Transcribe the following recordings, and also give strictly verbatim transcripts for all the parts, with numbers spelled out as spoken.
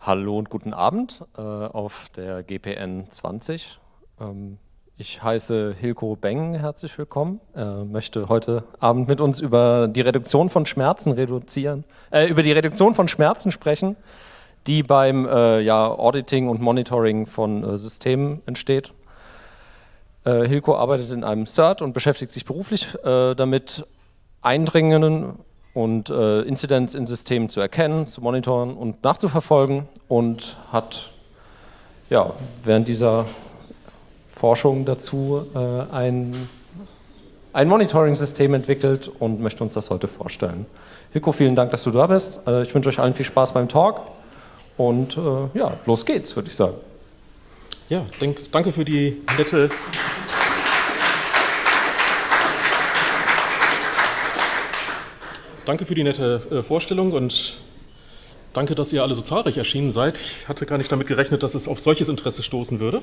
Hallo und guten Abend äh, auf der G P N zwanzig. Ähm, ich heiße Hilko Beng, herzlich willkommen. Äh, möchte heute Abend mit uns über die Reduktion von Schmerzen reduzieren, äh, über die Reduktion von Schmerzen sprechen, die beim äh, ja, Auditing und Monitoring von äh, Systemen entsteht. Äh, Hilko arbeitet in einem C E R T und beschäftigt sich beruflich äh, damit, eindringenden und äh, Incidents in Systemen zu erkennen, zu monitoren und nachzuverfolgen und hat ja, während dieser Forschung dazu äh, ein, ein Monitoring-System entwickelt und möchte uns das heute vorstellen. Hilko, vielen Dank, dass du da bist. Äh, ich wünsche euch allen viel Spaß beim Talk und äh, ja, los geht's, würde ich sagen. Ja, denk, danke für die nette... Danke für die nette äh, Vorstellung und danke, dass ihr alle so zahlreich erschienen seid. Ich hatte gar nicht damit gerechnet, dass es auf solches Interesse stoßen würde.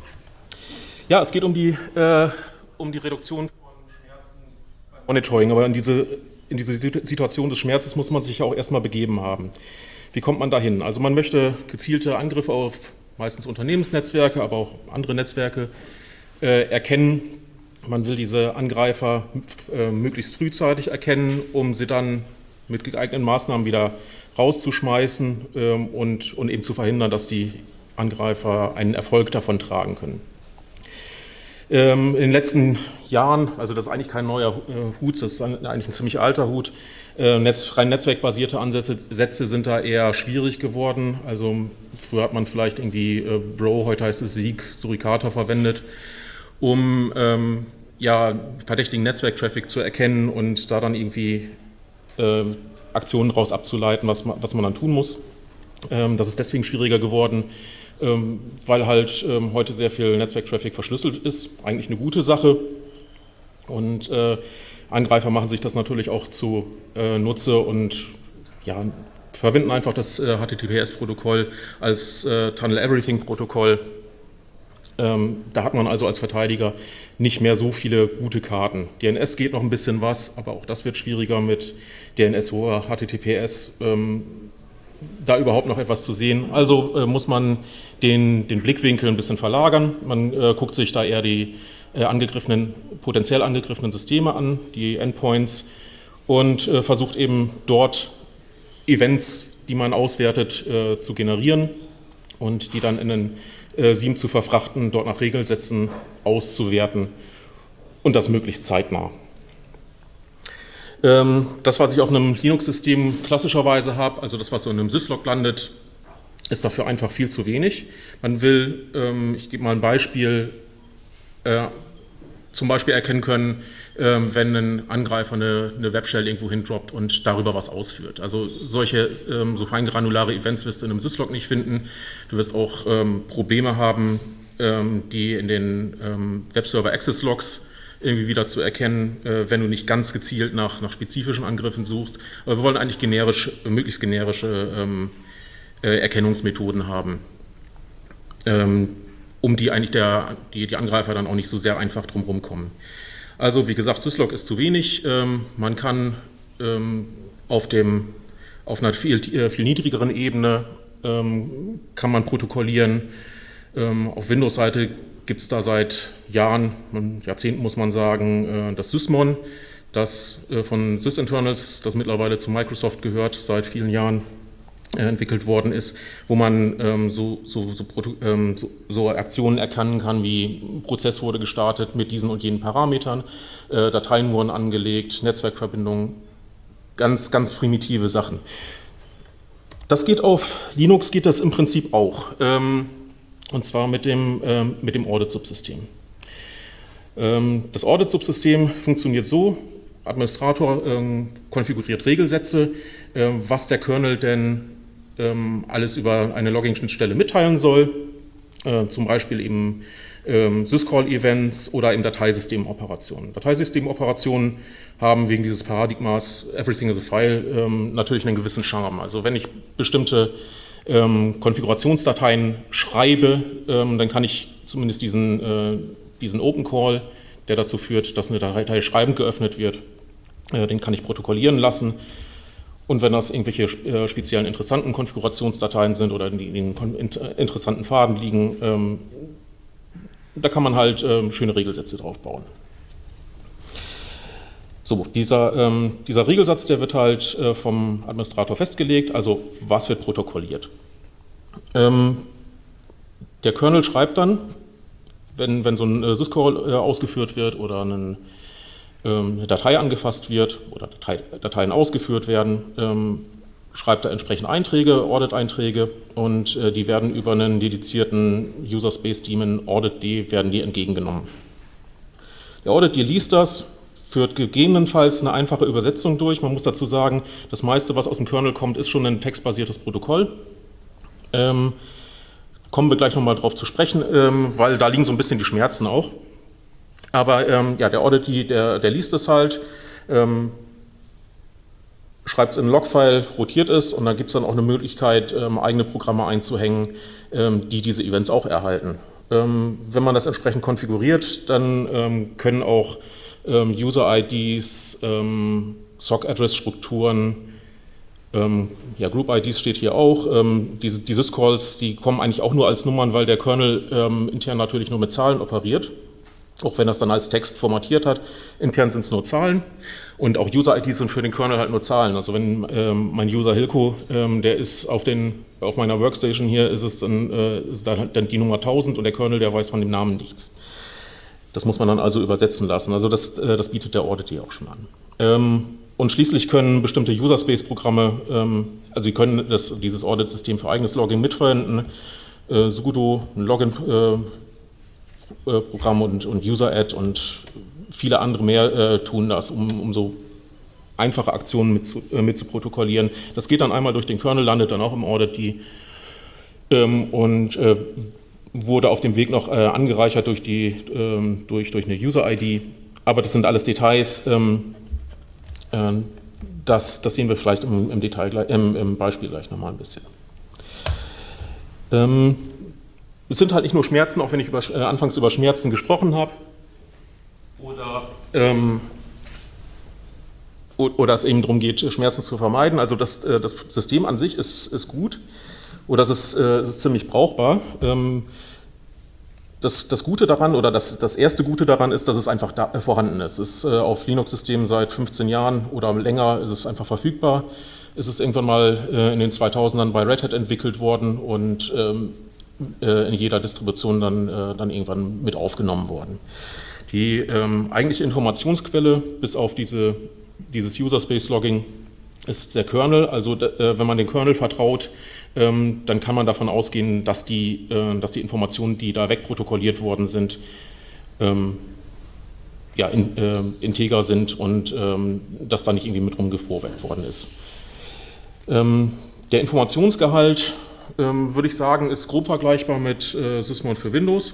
Ja, es geht um die, äh, um die Reduktion von Schmerzen beim Monitoring, aber in diese, in diese Situation des Schmerzes muss man sich ja auch erstmal begeben haben. Wie kommt man dahin? Also man möchte gezielte Angriffe auf meistens Unternehmensnetzwerke, aber auch andere Netzwerke äh, erkennen. Man will diese Angreifer äh, möglichst frühzeitig erkennen, um sie dann mit geeigneten Maßnahmen wieder rauszuschmeißen ähm, und, und eben zu verhindern, dass die Angreifer einen Erfolg davon tragen können. Ähm, in den letzten Jahren, also das ist eigentlich kein neuer äh, Hut, das ist eigentlich ein ziemlich alter Hut, äh, Netz, rein netzwerkbasierte Ansätze Sätze sind da eher schwierig geworden. Also früher hat man vielleicht irgendwie äh, Bro, heute heißt es Sieg, Suricata verwendet, um ähm, ja, verdächtigen Netzwerktraffic zu erkennen und da dann irgendwie äh, Aktionen daraus abzuleiten, was man, was man dann tun muss. Ähm, das ist deswegen schwieriger geworden, ähm, weil halt ähm, heute sehr viel Netzwerktraffic verschlüsselt ist. Eigentlich eine gute Sache. Und äh, Angreifer machen sich das natürlich auch zu äh, Nutze und ja, verwenden einfach das äh, H T T P S-Protokoll als äh, Tunnel-Everything-Protokoll. Ähm, da hat man also als Verteidiger nicht mehr so viele gute Karten. D N S geht noch ein bisschen was, aber auch das wird schwieriger mit D N S oder H T T P S, ähm, da überhaupt noch etwas zu sehen. Also äh, muss man den, den Blickwinkel ein bisschen verlagern. Man äh, guckt sich da eher die äh, angegriffenen, potenziell angegriffenen Systeme an, die Endpoints, und äh, versucht eben dort Events, die man auswertet, äh, zu generieren und die dann in einen S I E M zu verfrachten, dort nach Regelsätzen auszuwerten und das möglichst zeitnah. Ähm, das, was ich auf einem Linux-System klassischerweise habe, also das, was so in einem Syslog landet, ist dafür einfach viel zu wenig. Man will, ähm, ich gebe mal ein Beispiel, äh, zum Beispiel erkennen können, ähm, wenn ein Angreifer eine, eine Webshell irgendwo hindroppt und darüber was ausführt. Also solche ähm, so feingranulare Events wirst du in einem Syslog nicht finden. Du wirst auch ähm, Probleme haben, ähm, die in den ähm, Webserver Access Logs irgendwie wieder zu erkennen, äh, wenn du nicht ganz gezielt nach, nach spezifischen Angriffen suchst. Aber wir wollen eigentlich generisch, möglichst generische ähm, äh, Erkennungsmethoden haben, ähm, um die eigentlich der, die, die Angreifer dann auch nicht so sehr einfach drumherum kommen. Also wie gesagt, Syslog ist zu wenig. Ähm, man kann ähm, auf, dem, auf einer viel, äh, viel niedrigeren Ebene ähm, kann man protokollieren. Ähm, auf Windows-Seite gibt es da seit Jahren, Jahrzehnten muss man sagen, äh, das Sysmon, das äh, von Sysinternals, das mittlerweile zu Microsoft gehört, seit vielen Jahren äh, entwickelt worden ist, wo man ähm, so, so, so, ähm, so, so Aktionen erkennen kann, wie ein Prozess wurde gestartet mit diesen und jenen Parametern, äh, Dateien wurden angelegt, Netzwerkverbindungen, ganz, ganz primitive Sachen. Das geht auf Linux, geht das im Prinzip auch, ähm, und zwar mit dem, ähm, mit dem Audit-Subsystem. Ähm, das Audit-Subsystem funktioniert so: Administrator ähm, konfiguriert Regelsätze, ähm, was der Kernel denn ähm, alles über eine Logging-Schnittstelle mitteilen soll, äh, zum Beispiel eben ähm, Syscall-Events oder eben Dateisystemoperationen. Dateisystemoperationen haben wegen dieses Paradigmas Everything is a File ähm, natürlich einen gewissen Charme. Also wenn ich bestimmte ähm, Konfigurationsdateien schreibe, ähm, dann kann ich zumindest diesen, äh, diesen Open Call, der dazu führt, dass eine Datei schreibend geöffnet wird, äh, den kann ich protokollieren lassen. Und wenn das irgendwelche äh, speziellen interessanten Konfigurationsdateien sind oder die in interessanten Pfaden liegen, ähm, da kann man halt ähm, schöne Regelsätze drauf bauen. So, dieser, ähm, dieser Regelsatz, der wird halt äh, vom Administrator festgelegt, also was wird protokolliert. Ähm, der Kernel schreibt dann, wenn, wenn so ein äh, Syscall äh, ausgeführt wird oder ein, ähm, eine Datei angefasst wird oder Datei, Dateien ausgeführt werden, ähm, schreibt er entsprechend Einträge, Audit-Einträge und äh, die werden über einen dedizierten User-Space-Daemon Audit-D werden die entgegengenommen. Der Audit-D liest das, führt gegebenenfalls eine einfache Übersetzung durch. Man muss dazu sagen, das meiste, was aus dem Kernel kommt, ist schon ein textbasiertes Protokoll. Ähm, kommen wir gleich nochmal drauf zu sprechen, ähm, weil da liegen so ein bisschen die Schmerzen auch. Aber ähm, ja, der Audit, der, der liest es halt, ähm, schreibt es in ein Logfile, rotiert es und dann gibt es dann auch eine Möglichkeit, ähm, eigene Programme einzuhängen, ähm, die diese Events auch erhalten. Ähm, wenn man das entsprechend konfiguriert, dann ähm, können auch User-I Ds, ähm, S O C-Address-Strukturen, ähm, ja, Group-I Ds steht hier auch. Ähm, diese, die Syscalls, die kommen eigentlich auch nur als Nummern, weil der Kernel ähm, intern natürlich nur mit Zahlen operiert, auch wenn das dann als Text formatiert hat. Intern sind es nur Zahlen und auch User-I Ds sind für den Kernel halt nur Zahlen. Also wenn ähm, mein User Hilko, ähm, der ist auf, den, auf meiner Workstation hier, ist es dann, äh, ist dann, dann die Nummer tausend und der Kernel, der weiß von dem Namen nichts. Das muss man dann also übersetzen lassen. Also das, das bietet der Audit auch schon an. Ähm, und schließlich können bestimmte User-Space-Programme, ähm, also sie können das, dieses Audit-System für eigenes Logging mitverwenden. Äh, sudo, ein Login-Programm äh, und, und User-Add und viele andere mehr äh, tun das, um, um so einfache Aktionen mit zu, äh, mit zu protokollieren. Das geht dann einmal durch den Kernel, landet dann auch im Audit ähm, und äh, wurde auf dem Weg noch äh, angereichert durch, die, ähm, durch, durch eine User-I D. Aber das sind alles Details, ähm, äh, das, das sehen wir vielleicht im, im, Detail, im, im Beispiel gleich nochmal ein bisschen. Ähm, es sind halt nicht nur Schmerzen, auch wenn ich über, äh, anfangs über Schmerzen gesprochen habe. Oder, ähm, oder es eben darum geht, Schmerzen zu vermeiden. Also das, äh, das System an sich ist, ist gut. Oder es ist, äh, es ist ziemlich brauchbar. Ähm, das, das Gute daran oder das, das erste Gute daran ist, dass es einfach da, äh, vorhanden ist. Es ist äh, auf Linux-Systemen seit fünfzehn Jahren oder länger ist es einfach verfügbar. Es ist irgendwann mal äh, in den zweitausendern bei Red Hat entwickelt worden und ähm, äh, in jeder Distribution dann, äh, dann irgendwann mit aufgenommen worden. Die ähm, eigentliche Informationsquelle bis auf diese, dieses User-Space-Logging ist der Kernel. Also äh, wenn man dem Kernel vertraut, ähm, dann kann man davon ausgehen, dass die, äh, dass die Informationen, die da wegprotokolliert worden sind, ähm, ja, in, äh, integer sind und ähm, dass da nicht irgendwie mit rumgefuhrwerk worden ist. Ähm, der Informationsgehalt, ähm, würde ich sagen, ist grob vergleichbar mit äh, Sysmon für Windows.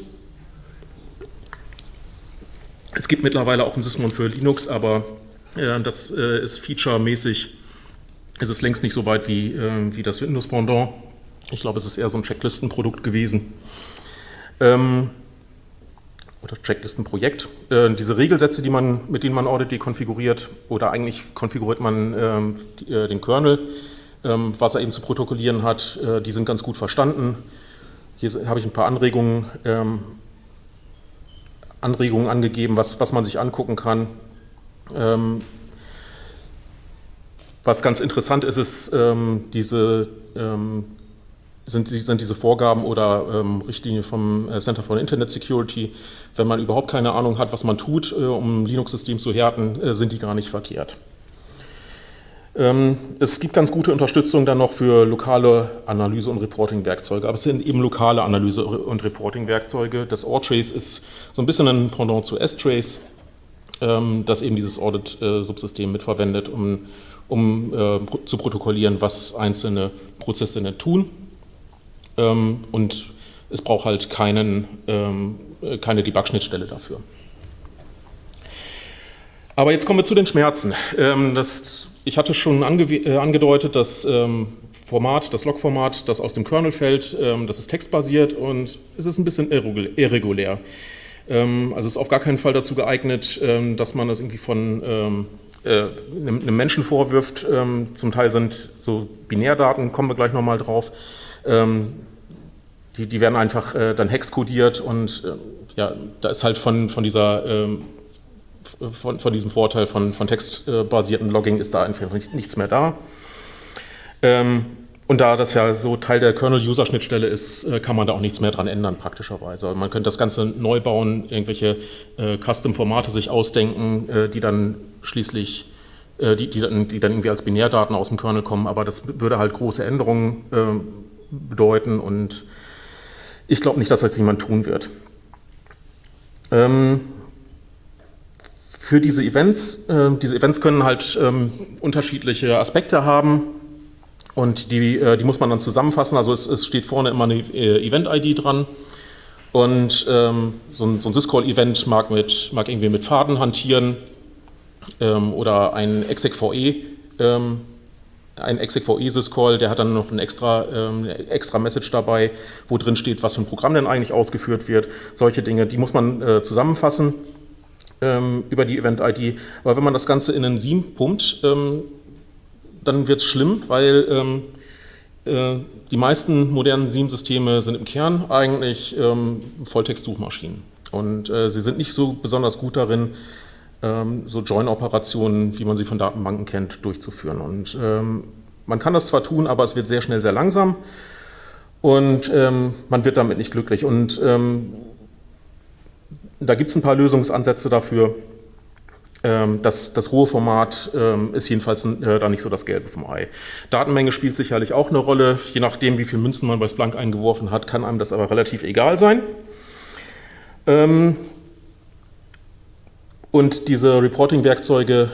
Es gibt mittlerweile auch ein Sysmon für Linux, aber äh, das äh, ist featuremäßig. Es ist längst nicht so weit wie, äh, wie das Windows-Pendant. Ich glaube, es ist eher so ein Checklistenprodukt gewesen. Ähm, oder Checklistenprojekt. Äh, diese Regelsätze, die man, mit denen man Audit konfiguriert, oder eigentlich konfiguriert man ähm, die, äh, den Kernel, ähm, was er eben zu protokollieren hat, äh, die sind ganz gut verstanden. Hier habe ich ein paar Anregungen, ähm, Anregungen angegeben, was, was man sich angucken kann. Ähm, Was ganz interessant ist, ist ähm, diese, ähm, sind, sind diese Vorgaben oder ähm, Richtlinien vom Center for Internet Security. Wenn man überhaupt keine Ahnung hat, was man tut, äh, um ein Linux-System zu härten, äh, sind die gar nicht verkehrt. Ähm, es gibt ganz gute Unterstützung dann noch für lokale Analyse- und Reporting-Werkzeuge, aber es sind eben lokale Analyse- und Reporting-Werkzeuge. Das ORTrace ist so ein bisschen ein Pendant zu S-Trace, ähm, das eben dieses Audit-Subsystem mitverwendet, um um äh, zu protokollieren, was einzelne Prozesse nicht tun. Ähm, und es braucht halt keinen, ähm, keine Debug-Schnittstelle dafür. Aber jetzt kommen wir zu den Schmerzen. Ähm, das, ich hatte schon ange äh, angedeutet, das ähm, Format, das Log-Format, das aus dem Kernel fällt, ähm, das ist textbasiert und es ist ein bisschen irregulär. Ähm, also es ist auf gar keinen Fall dazu geeignet, ähm, dass man das irgendwie von ähm, äh, einem, einem Menschen vorwirft. Ähm, zum Teil sind so Binärdaten, kommen wir gleich nochmal drauf. Ähm, die, die werden einfach äh, dann hexkodiert und äh, ja, da ist halt von, von dieser ähm, Von, von diesem Vorteil von, von textbasierten Logging ist da einfach nichts mehr da. Ähm, und da das ja so Teil der Kernel-User-Schnittstelle ist, kann man da auch nichts mehr dran ändern, praktischerweise. Man könnte das Ganze neu bauen, irgendwelche äh, Custom-Formate sich ausdenken, äh, die dann schließlich, äh, die, die, dann, die dann irgendwie als Binärdaten aus dem Kernel kommen, aber das würde halt große Änderungen äh, bedeuten und ich glaube nicht, dass das jemand tun wird. Ähm, Für diese Events, äh, diese Events können halt ähm, unterschiedliche Aspekte haben und die, äh, die muss man dann zusammenfassen. Also es, es steht vorne immer eine äh, Event-I D dran und ähm, so ein, so ein Syscall-Event mag, mit, mag irgendwie mit Pfaden hantieren ähm, oder ein execve, ähm, ein execve-Syscall, der hat dann noch ein extra, ähm, extra Message dabei, wo drin steht, was für ein Programm denn eigentlich ausgeführt wird. Solche Dinge, die muss man äh, zusammenfassen über die Event-I D. Aber wenn man das Ganze in einen Seam pumpt, ähm, dann wird es schlimm, weil ähm, äh, die meisten modernen Seam-Systeme sind im Kern eigentlich ähm, Volltext-Suchmaschinen. Und äh, sie sind nicht so besonders gut darin, ähm, so Join-Operationen, wie man sie von Datenbanken kennt, durchzuführen. Und ähm, man kann das zwar tun, aber es wird sehr schnell sehr langsam und ähm, man wird damit nicht glücklich. Und ähm, Da gibt es ein paar Lösungsansätze dafür. Das, das rohe Format ist jedenfalls da nicht so das Gelbe vom Ei. Datenmenge spielt sicherlich auch eine Rolle. Je nachdem, wie viele Münzen man bei Splunk eingeworfen hat, kann einem das aber relativ egal sein. Und diese Reporting-Werkzeuge,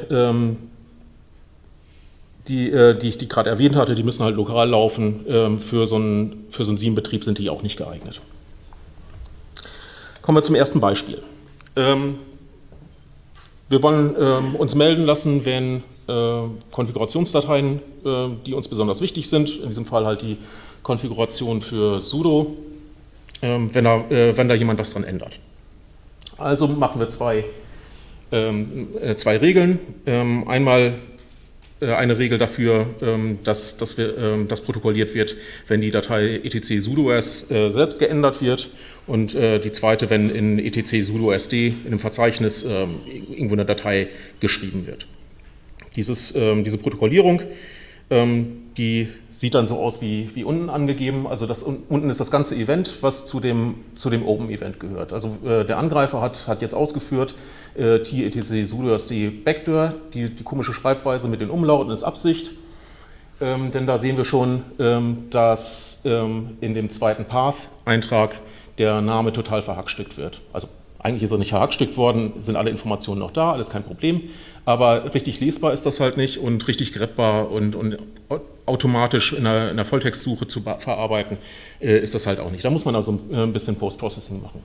die, die ich die gerade erwähnt hatte, die müssen halt lokal laufen. Für so einen, für so einen Seam-Betrieb sind die auch nicht geeignet. Kommen wir zum ersten Beispiel. Ähm, wir wollen ähm, uns melden lassen, wenn äh, Konfigurationsdateien, äh, die uns besonders wichtig sind, in diesem Fall halt die Konfiguration für sudo, ähm, wenn, da, äh, wenn da jemand was dran ändert. Also machen wir zwei, ähm, äh, zwei Regeln. Ähm, einmal äh, eine Regel dafür, ähm, dass, dass, wir, ähm, dass protokolliert wird, wenn die Datei etc sudoers äh, selbst geändert wird. Und äh, die zweite, wenn in etc sudo-sd in einem Verzeichnis ähm, irgendwo eine Datei geschrieben wird. Dieses, ähm, diese Protokollierung, ähm, die sieht dann so aus wie, wie unten angegeben. Also das, unten ist das ganze Event, was zu dem, zu dem Open-Event gehört. Also äh, der Angreifer hat, hat jetzt ausgeführt, äh, t etc sudo-sd backdoor, die, die komische Schreibweise mit den Umlauten ist Absicht. Ähm, denn da sehen wir schon, ähm, dass ähm, in dem zweiten Path-Eintrag der Name total verhackstückt wird. Also eigentlich ist er nicht verhackstückt worden, sind alle Informationen noch da, alles kein Problem, aber richtig lesbar ist das halt nicht und richtig greppbar und, und automatisch in einer, in einer Volltextsuche zu verarbeiten äh, ist das halt auch nicht. Da muss man also ein bisschen Post-Processing machen.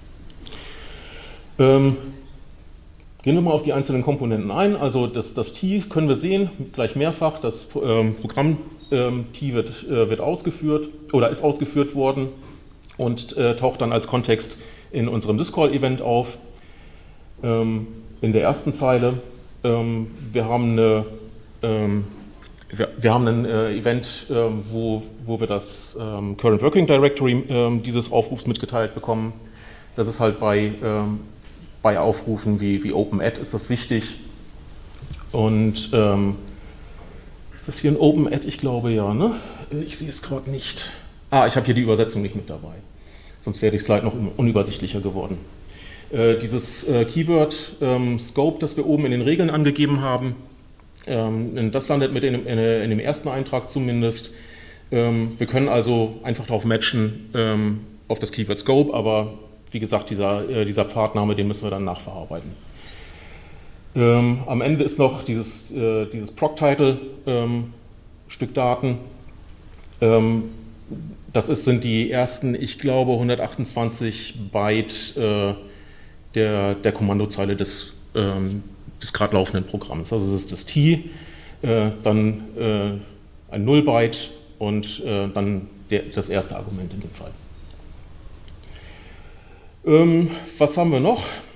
Ähm, gehen wir mal auf die einzelnen Komponenten ein. Also das, das T können wir sehen, gleich mehrfach, das ähm, Programm ähm, T wird, äh, wird ausgeführt oder ist ausgeführt worden und äh, taucht dann als Kontext in unserem Syscall-Event auf. Ähm, in der ersten Zeile, ähm, wir haben, eine, ähm, wir, wir haben ein äh, Event, äh, wo, wo wir das ähm, Current Working Directory äh, dieses Aufrufs mitgeteilt bekommen. Das ist halt bei, ähm, bei Aufrufen wie, wie OpenAdd ist das wichtig. Und ähm, ist das hier ein OpenAdd? Ich glaube ja, ne? Ich sehe es gerade nicht. Ah, ich habe hier die Übersetzung nicht mit dabei. Sonst wäre die Slide noch unübersichtlicher geworden. Äh, dieses äh, Keyword ähm, Scope, das wir oben in den Regeln angegeben haben, ähm, das landet mit in, in, in dem ersten Eintrag zumindest. Ähm, wir können also einfach darauf matchen ähm, auf das Keyword Scope, aber wie gesagt, dieser, äh, dieser Pfadname, den müssen wir dann nachverarbeiten. Ähm, am Ende ist noch dieses, äh, dieses Proc-Title ähm, Stück Daten. Ähm, Das ist, sind die ersten, ich glaube, hundertachtundzwanzig Byte äh, der, der Kommandozeile des, ähm, des gerade laufenden Programms. Also das ist das T, äh, dann äh, ein null Byte und äh, dann der, das erste Argument in dem Fall. Ähm, was haben wir noch?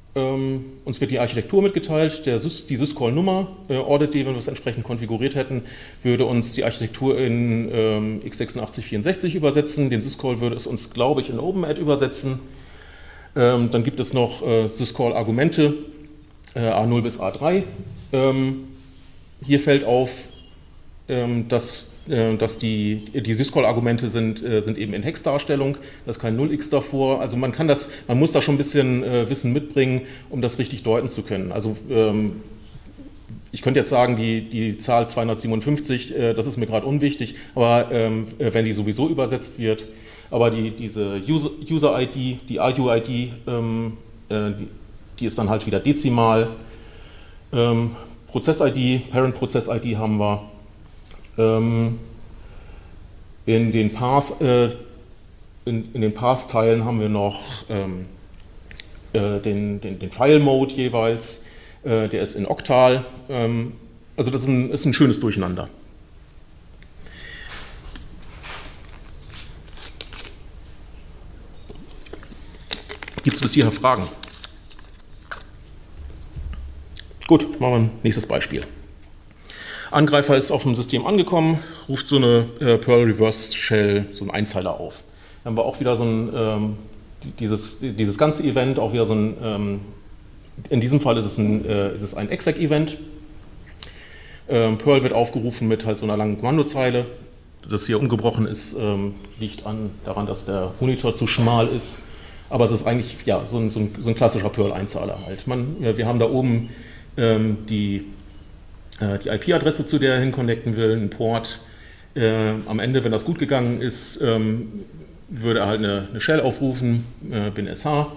Ähm, uns wird die Architektur mitgeteilt, der Sys, die Syscall-Nummer, äh, Audit-D, wenn wir es entsprechend konfiguriert hätten, würde uns die Architektur in ähm, x sechsundachtzig vierundsechzig übersetzen. Den Syscall würde es uns, glaube ich, in OpenAD übersetzen. Ähm, dann gibt es noch äh, Syscall-Argumente, äh, A null bis A drei. Ähm, hier fällt auf, ähm, dass dass die, die Syscall-Argumente sind, sind eben in Hex-Darstellung, da ist kein null x davor. Also man kann das, man muss da schon ein bisschen äh, Wissen mitbringen, um das richtig deuten zu können. Also ähm, ich könnte jetzt sagen, die, die Zahl zweihundertsiebenundfünfzig, äh, das ist mir gerade unwichtig, aber ähm, wenn die sowieso übersetzt wird, aber die, diese User-I D, die A U I D, ähm, äh, die, die ist dann halt wieder dezimal. Ähm, Prozess-I D, Parent-Prozess-I D haben wir. In den Path, äh, in, in den Path-Teilen haben wir noch ähm, äh, den, den, den File-Mode jeweils, äh, der ist in Octal. Ähm, also das ist ein, ist ein schönes Durcheinander. Gibt es bis hierher Fragen? Gut, machen wir ein nächstes Beispiel. Angreifer ist auf dem System angekommen, ruft so eine äh, Perl Reverse Shell, so einen Einzeiler auf. Dann haben wir auch wieder so ein, ähm, dieses, dieses ganze Event, auch wieder so ein, ähm, in diesem Fall ist es ein, äh, ist es ein Exec-Event. Ähm, Perl wird aufgerufen mit halt so einer langen Kommandozeile. Das hier umgebrochen ist, ähm, liegt an, daran, dass der Monitor zu schmal ist. Aber es ist eigentlich ja, so, ein, so, ein, so ein klassischer Perl-Einzahler halt. Man, ja, wir haben da oben ähm, die die I P-Adresse, zu der er hinconnecten will, ein Port. Äh, am Ende, wenn das gut gegangen ist, ähm, würde er halt eine, eine Shell aufrufen, äh, bin S H.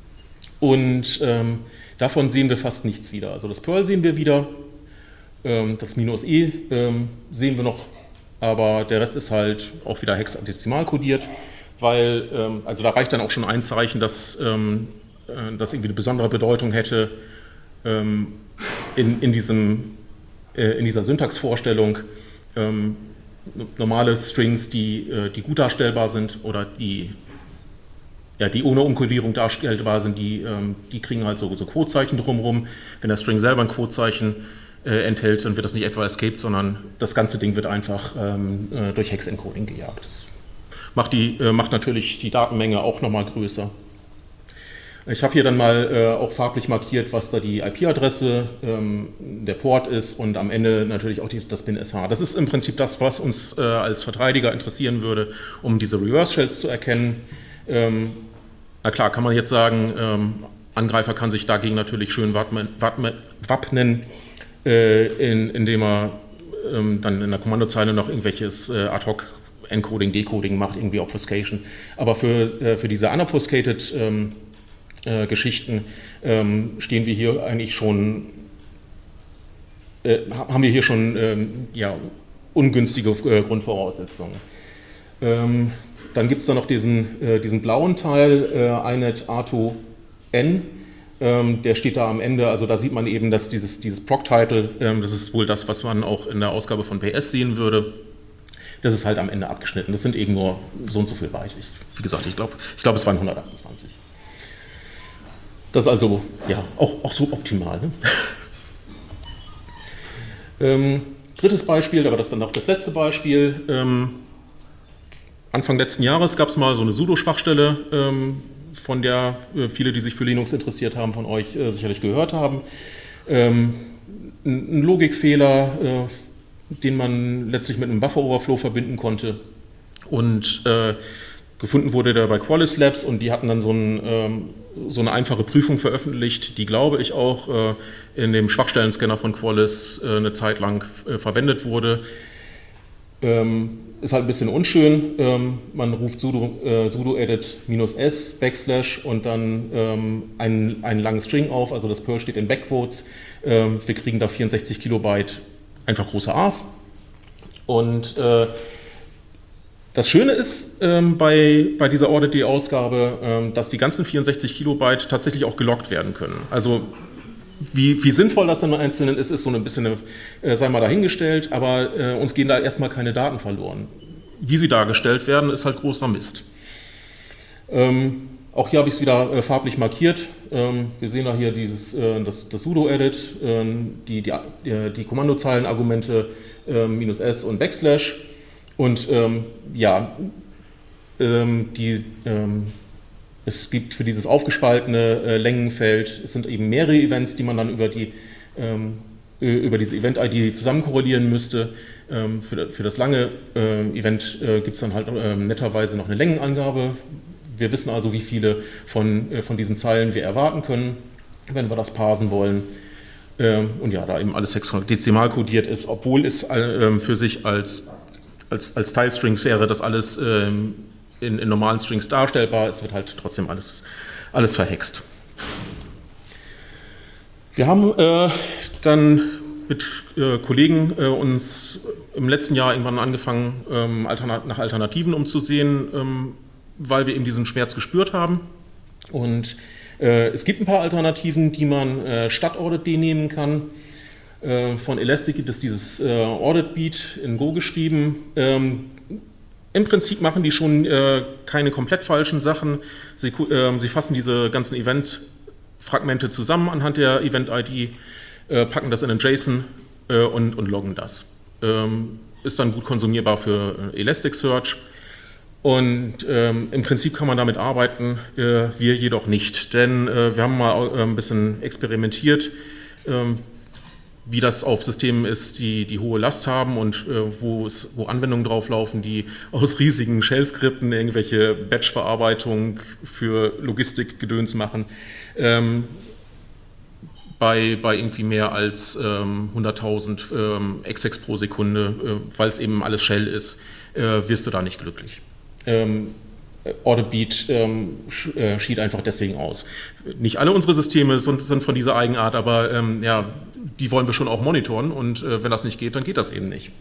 Und ähm, davon sehen wir fast nichts wieder. Also das Perl sehen wir wieder, ähm, das Minus E ähm, sehen wir noch, aber der Rest ist halt auch wieder hexadezimal kodiert, weil, ähm, also da reicht dann auch schon ein Zeichen, dass ähm, äh, das irgendwie eine besondere Bedeutung hätte ähm, in, in diesem in dieser Syntaxvorstellung. Ähm, normale Strings, die, äh, die gut darstellbar sind oder die, ja, die ohne Umkodierung darstellbar sind, die, ähm, die kriegen halt so, so Quotezeichen drumherum. Wenn der String selber ein Quotezeichen äh, enthält, dann wird das nicht etwa escaped, sondern das ganze Ding wird einfach ähm, äh, durch Hex-Encoding gejagt. Das macht, die, äh, macht natürlich die Datenmenge auch nochmal größer. Ich habe hier dann mal äh, auch farblich markiert, was da die I P-Adresse, ähm, der Port ist und am Ende natürlich auch die, das bin S H. Das ist im Prinzip das, was uns äh, als Verteidiger interessieren würde, um diese Reverse-Shells zu erkennen. Ähm, na klar, kann man jetzt sagen, ähm, Angreifer kann sich dagegen natürlich schön wappnen, wappnen äh, in, indem er ähm, dann in der Kommandozeile noch irgendwelches äh, Ad-Hoc-Encoding, Decoding macht, irgendwie Obfuscation. Aber für, äh, für diese unobfuscated ähm, Äh, Geschichten ähm, stehen wir hier eigentlich schon, äh, haben wir hier schon ähm, ja, ungünstige äh, Grundvoraussetzungen. Ähm, dann gibt es da noch diesen, äh, diesen blauen Teil, äh, inet arto n, ähm, der steht da am Ende, also da sieht man eben, dass dieses, dieses Proc-Title, ähm, das ist wohl das, was man auch in der Ausgabe von P S sehen würde. Das ist halt am Ende abgeschnitten, das sind eben nur so und so viel Byte. Ich, wie gesagt, ich glaube, ich glaub, es waren hundertachtundzwanzig. Das ist also ja, auch, auch so optimal. Ne? ähm, drittes Beispiel, aber das ist dann auch das letzte Beispiel. Ähm, Anfang letzten Jahres gab es mal so eine Sudo-Schwachstelle, ähm, von der äh, viele, die sich für Linux interessiert haben, von euch äh, sicherlich gehört haben. Ähm, ein Logikfehler, äh, den man letztlich mit einem Buffer-Overflow verbinden konnte. Und äh, gefunden wurde der bei Qualys Labs und die hatten dann so, ein, ähm, so eine einfache Prüfung veröffentlicht, die, glaube ich, auch äh, in dem Schwachstellenscanner von Qualys äh, eine Zeit lang äh, verwendet wurde. Ähm, ist halt ein bisschen unschön. Ähm, man ruft sudo, äh, sudo edit -s backslash und dann ähm, einen, einen langen String auf, also das Perl steht in Backquotes. Ähm, wir kriegen da vierundsechzig Kilobyte einfach große A's. Und äh, das Schöne ist ähm, bei, bei dieser Audit-D-Ausgabe, ähm, dass die ganzen vierundsechzig Kilobyte tatsächlich auch geloggt werden können. Also wie, wie sinnvoll das im Einzelnen ist, ist so ein bisschen, äh, sei mal dahingestellt, aber äh, uns gehen da erstmal keine Daten verloren. Wie sie dargestellt werden, ist halt großer Mist. Ähm, Auch hier habe ich es wieder äh, farblich markiert. Ähm, wir sehen da hier dieses, äh, das, das Sudo-Edit, äh, die, die, die Kommandozeilenargumente äh, minus S und Backslash. Und ähm, ja, ähm, die, ähm, es gibt für dieses aufgespaltene äh, Längenfeld, es sind eben mehrere Events, die man dann über, die, ähm, über diese Event-I D zusammen korrelieren müsste. Ähm, für, für das lange äh, Event äh, gibt es dann halt äh, netterweise noch eine Längenangabe. Wir wissen also, wie viele von, äh, von diesen Zeilen wir erwarten können, wenn wir das parsen wollen. Ähm, und ja, da eben alles hexadezimal kodiert ist, obwohl es äh, für sich als Als, als Teilstrings wäre das alles ähm, in, in normalen Strings darstellbar. Es wird halt trotzdem alles, alles verhext. Wir haben äh, dann mit äh, Kollegen äh, uns im letzten Jahr irgendwann angefangen, ähm, alternat- nach Alternativen umzusehen, ähm, weil wir eben diesen Schmerz gespürt haben. Und äh, es gibt ein paar Alternativen, die man äh, statt Audit D nehmen kann. Von Elastic gibt es dieses äh, Audit Beat in Go geschrieben. Ähm, Im Prinzip machen die schon äh, keine komplett falschen Sachen. Sie, äh, sie fassen diese ganzen Event-Fragmente zusammen anhand der Event-I D, äh, packen das in einen JSON äh, und, und loggen das. Ähm, ist dann gut konsumierbar für äh, Elasticsearch. Und ähm, im Prinzip kann man damit arbeiten, äh, wir jedoch nicht. Denn äh, wir haben mal äh, ein bisschen experimentiert, äh, wie das auf Systemen ist, die, die hohe Last haben und äh, wo, es, wo Anwendungen drauflaufen, die aus riesigen Shell-Skripten irgendwelche Batch-Verarbeitung für Logistikgedöns machen. Ähm, bei, bei irgendwie mehr als ähm, hunderttausend ähm, Execs pro Sekunde, äh, weil es eben alles Shell ist, äh, wirst du da nicht glücklich. Ähm, Audit Beat ähm, schied einfach deswegen aus. Nicht alle unsere Systeme sind, sind von dieser Eigenart, aber ähm, ja, die wollen wir schon auch monitoren und äh, wenn das nicht geht, dann geht das eben nicht.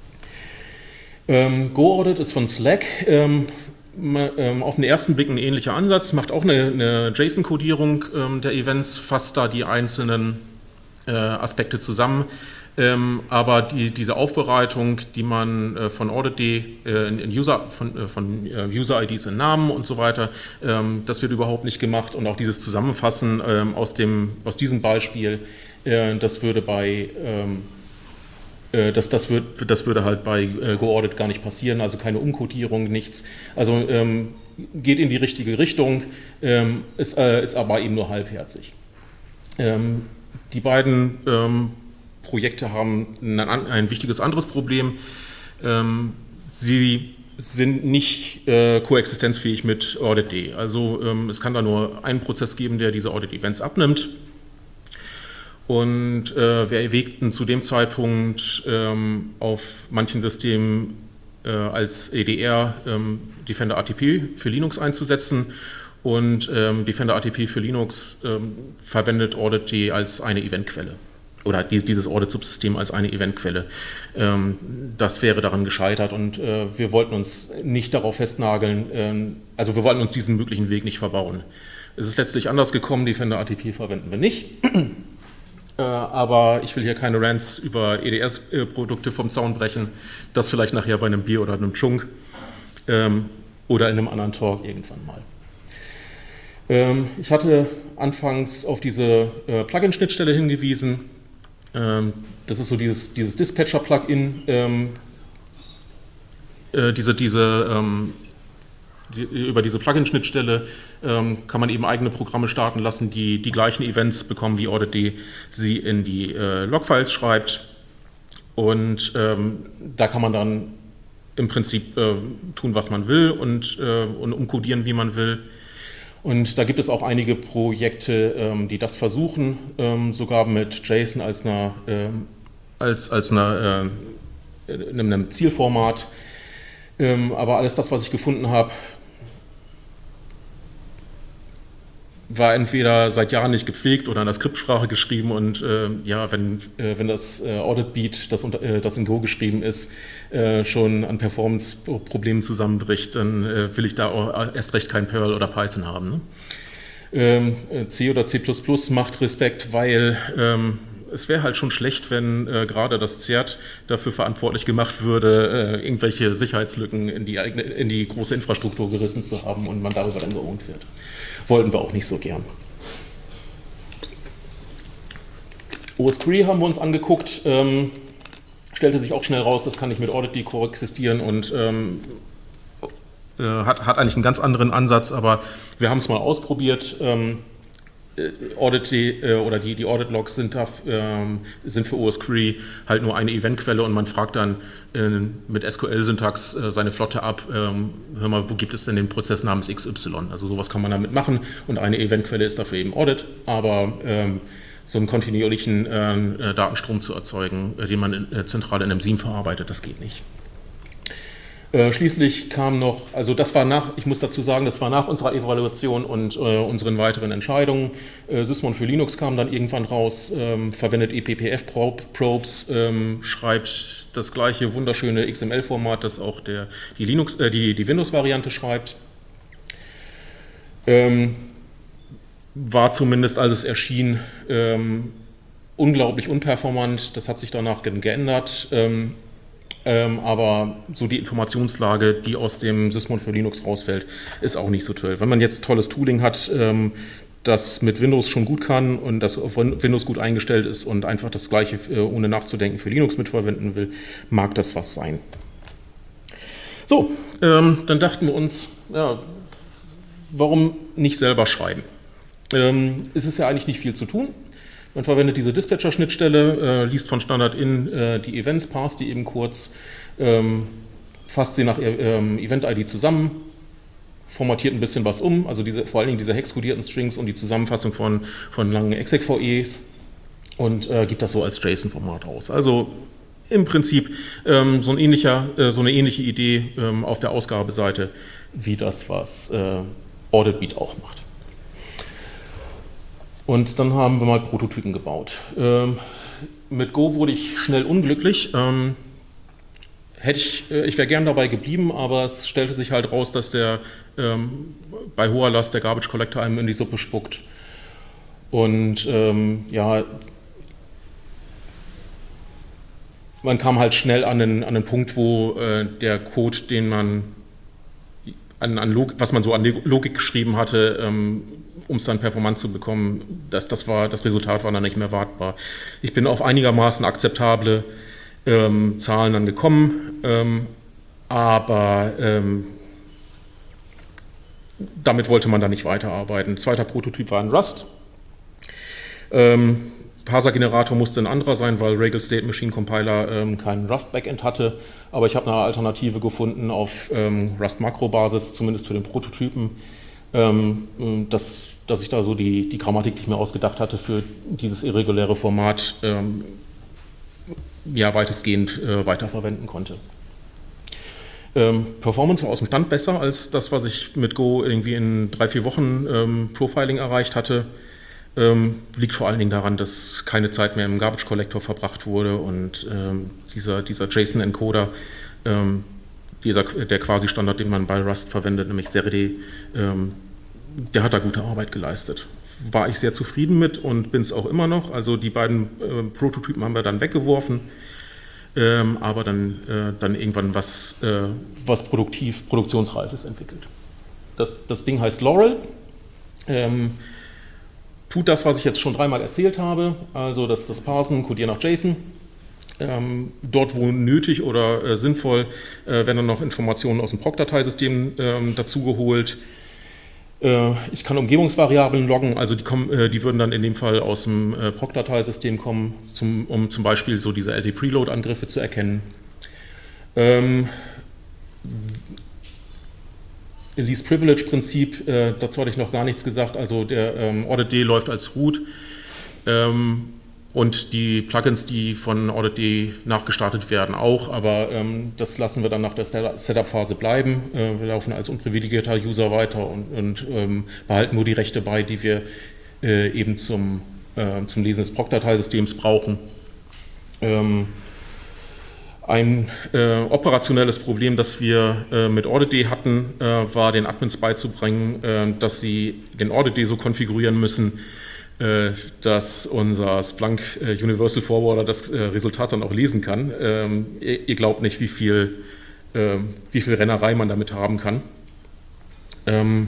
Ähm, GoAudit ist von Slack. Ähm, ähm, auf den ersten Blick ein ähnlicher Ansatz, macht auch eine, eine JSON-Kodierung ähm, der Events, fasst da die einzelnen äh, Aspekte zusammen. Ähm, aber die, diese Aufbereitung, die man äh, von Audit D äh, in, in User, von, äh, von äh, User-I Ds in Namen und so weiter, ähm, das wird überhaupt nicht gemacht. Und auch dieses Zusammenfassen ähm, aus, dem, aus diesem Beispiel, äh, das würde bei ähm, äh, das, das, wird, das würde halt bei äh, GoAudit gar nicht passieren, also keine Umkodierung, nichts. Also ähm, geht in die richtige Richtung, ähm, ist, äh, ist aber eben nur halbherzig. Ähm, die beiden ähm, Projekte haben ein, ein wichtiges anderes Problem. Ähm, sie sind nicht äh, koexistenzfähig mit Audit D. Also ähm, es kann da nur einen Prozess geben, der diese Audit-Events abnimmt. Und äh, wir erwägten zu dem Zeitpunkt ähm, auf manchen Systemen äh, als E D R ähm, Defender A T P für Linux einzusetzen. Und ähm, Defender A T P für Linux ähm, verwendet Audit D als eine Eventquelle. Oder dieses Audit-Subsystem als eine Eventquelle. Das wäre daran gescheitert und wir wollten uns nicht darauf festnageln, also wir wollten uns diesen möglichen Weg nicht verbauen. Es ist letztlich anders gekommen, Defender A T P verwenden wir nicht, aber ich will hier keine Rants über E D S-Produkte vom Zaun brechen, das vielleicht nachher bei einem Bier oder einem Chunk oder in einem anderen Talk irgendwann mal. Ich hatte anfangs auf diese Plugin-Schnittstelle hingewiesen. Das ist so dieses, dieses Dispatcher-Plugin, ähm, äh, diese, diese, ähm, die, über diese Plugin-Schnittstelle ähm, kann man eben eigene Programme starten lassen, die die gleichen Events bekommen, wie Audit D sie in die äh, Logfiles schreibt. Und ähm, da kann man dann im Prinzip äh, tun, was man will und, äh, und umkodieren, wie man will. Und da gibt es auch einige Projekte, ähm, die das versuchen, ähm, sogar mit JSON als, einer, ähm, als, als einer, äh, in einem Zielformat. Ähm, aber alles das, was ich gefunden habe, war entweder seit Jahren nicht gepflegt oder in der Skriptsprache geschrieben und äh, ja, wenn, äh, wenn das äh, Audit Beat, das, äh, das in Go geschrieben ist, äh, schon an Performance-Problemen zusammenbricht, dann äh, will ich da auch erst recht kein Perl oder Python haben. Ne? Ähm, C oder C plus plus macht Respekt, weil ähm, es wäre halt schon schlecht, wenn äh, gerade das C E R T dafür verantwortlich gemacht würde, äh, irgendwelche Sicherheitslücken in die, eigene, in die große Infrastruktur gerissen zu haben und man darüber dann geohnt wird. Wollten wir auch nicht so gern. O S drei haben wir uns angeguckt, ähm, stellte sich auch schnell raus, das kann nicht mit AuditD koexistieren und ähm, äh, hat, hat eigentlich einen ganz anderen Ansatz, aber wir haben es mal ausprobiert. Ähm, AuditD äh, oder die, die Audit-Logs sind, ähm, sind für O S drei halt nur eine Eventquelle und man fragt dann äh, mit S Q L-Syntax äh, seine Flotte ab, ähm, hör mal, wo gibt es denn den Prozess namens X Y? Also sowas kann man damit machen und eine Eventquelle ist dafür eben Audit, aber ähm, so einen kontinuierlichen äh, Datenstrom zu erzeugen, äh, den man in, äh, zentral in einem Seam verarbeitet, das geht nicht. Äh, schließlich kam noch, also das war nach, ich muss dazu sagen, das war nach unserer Evaluation und äh, unseren weiteren Entscheidungen. Äh, Sysmon für Linux kam dann irgendwann raus, ähm, verwendet E P P F-Probes, ähm, schreibt das gleiche wunderschöne X M L-Format, das auch der, die, Linux, äh, die, die Windows-Variante schreibt. Ähm, war zumindest, als es erschien, ähm, unglaublich unperformant. Das hat sich danach geändert. Ähm, ähm, aber so die Informationslage, die aus dem Sysmon für Linux rausfällt, ist auch nicht so toll. Wenn man jetzt tolles Tooling hat, ähm, das mit Windows schon gut kann und das auf Windows gut eingestellt ist und einfach das Gleiche, äh, ohne nachzudenken, für Linux mitverwenden will, mag das was sein. So, ähm, dann dachten wir uns, ja, warum nicht selber schreiben? Ähm, es ist ja eigentlich nicht viel zu tun. Man verwendet diese Dispatcher-Schnittstelle, äh, liest von Standard in äh, die Events, parst die eben kurz, ähm, fasst sie nach ähm, Event-I D zusammen, formatiert ein bisschen was um, also diese, vor allen Dingen diese hexkodierten Strings und die Zusammenfassung von, von langen exec-V Es und äh, gibt das so als JSON-Format aus. Also im Prinzip ähm, so, ein ähnlicher, äh, so eine ähnliche Idee ähm, auf der Ausgabeseite wie das, was äh, AuditBeat auch macht. Und dann haben wir mal Prototypen gebaut. Ähm, mit Go wurde ich schnell unglücklich. Ähm, hätte ich äh, ich wäre gern dabei geblieben, aber es stellte sich halt raus, dass der ähm, bei hoher Last der Garbage Collector einem in die Suppe spuckt. Und ähm, ja, man kam halt schnell an den, an den Punkt, wo äh, der Code, den man an, an Log, was man so an Logik geschrieben hatte, ähm, um es dann performant zu bekommen, das, das, war, das Resultat war dann nicht mehr wartbar. Ich bin auf einigermaßen akzeptable ähm, Zahlen dann gekommen, ähm, aber ähm, damit wollte man dann nicht weiterarbeiten. Zweiter Prototyp war ein Rust. Ähm, Parser-Generator musste ein anderer sein, weil Regal State Machine Compiler ähm, keinen Rust-Backend hatte, aber ich habe eine Alternative gefunden auf ähm, Rust-Makro-Basis, zumindest für den Prototypen, ähm, dass, dass ich da so die, die Grammatik, die ich mir ausgedacht hatte, für dieses irreguläre Format ähm, ja, weitestgehend äh, weiterverwenden konnte. Ähm, Performance war aus dem Stand besser als das, was ich mit Go irgendwie in drei, vier Wochen ähm, Profiling erreicht hatte. Ähm, liegt vor allen Dingen daran, dass keine Zeit mehr im Garbage Collector verbracht wurde und ähm, dieser, dieser JSON-Encoder, ähm, dieser, der Quasi-Standard, den man bei Rust verwendet, nämlich Serde, ähm, der hat da gute Arbeit geleistet. War ich sehr zufrieden mit und bin es auch immer noch. Also die beiden äh, Prototypen haben wir dann weggeworfen, ähm, aber dann, äh, dann irgendwann was, äh, was produktiv, produktionsreifes entwickelt. Das, das Ding heißt Laurel. Ähm, Tut das, was ich jetzt schon dreimal erzählt habe, also das, das Parsen, Codieren nach JSON. Ähm, dort, wo nötig oder äh, sinnvoll, äh, werden dann noch Informationen aus dem Proc-Dateisystem ähm, dazugeholt. Äh, ich kann Umgebungsvariablen loggen, also die, kommen, äh, die würden dann in dem Fall aus dem äh, Proc-Dateisystem kommen, zum, um zum Beispiel so diese L D-Preload-Angriffe zu erkennen. Ähm, Least Privilege Prinzip, äh, dazu hatte ich noch gar nichts gesagt, also der ähm, AuditD läuft als Root ähm, und die Plugins, die von AuditD nachgestartet werden, auch, aber ähm, das lassen wir dann nach der Setup-Phase bleiben. Äh, wir laufen als unprivilegierter User weiter und, und ähm, behalten nur die Rechte bei, die wir äh, eben zum, äh, zum Lesen des Proc-Dateisystems brauchen. Ähm, Ein äh, operationelles Problem, das wir äh, mit AuditD hatten, äh, war den Admins beizubringen, äh, dass sie den AuditD so konfigurieren müssen, äh, dass unser Splunk äh, Universal Forwarder das äh, Resultat dann auch lesen kann. Ähm, ihr, ihr glaubt nicht, wie viel, äh, wie viel Rennerei man damit haben kann. Ähm,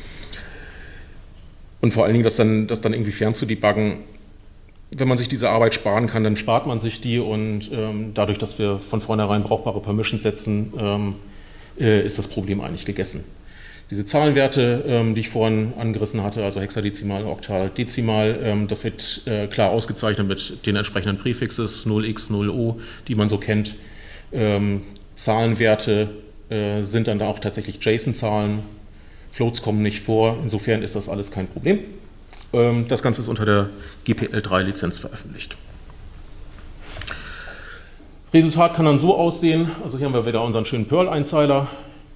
und vor allen Dingen, das dann, das dann irgendwie fern zu debuggen. Wenn man sich diese Arbeit sparen kann, dann spart man sich die und ähm, dadurch, dass wir von vornherein brauchbare Permissions setzen, ähm, äh, ist das Problem eigentlich gegessen. Diese Zahlenwerte, ähm, die ich vorhin angerissen hatte, also Hexadezimal, Oktal, Dezimal, ähm, das wird äh, klar ausgezeichnet mit den entsprechenden Präfixes null x, null o, die man so kennt. Ähm, Zahlenwerte äh, sind dann da auch tatsächlich JSON-Zahlen, Floats kommen nicht vor, insofern ist das alles kein Problem. Das Ganze ist unter der G P L drei Lizenz veröffentlicht. Resultat kann dann so aussehen, also hier haben wir wieder unseren schönen Perl-Einzeiler